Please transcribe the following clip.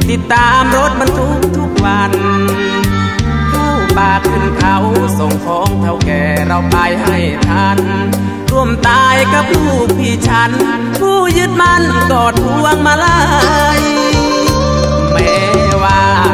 ติดตามรถบรรทุกทุกวันเข้าป่าขึ้นเขาส่งของเท่าแก่เราไปให้ทันร่วมตายกับลูกพี่ฉันผู้ยึดมั่นกอดพวงมาลัยแม้ว่า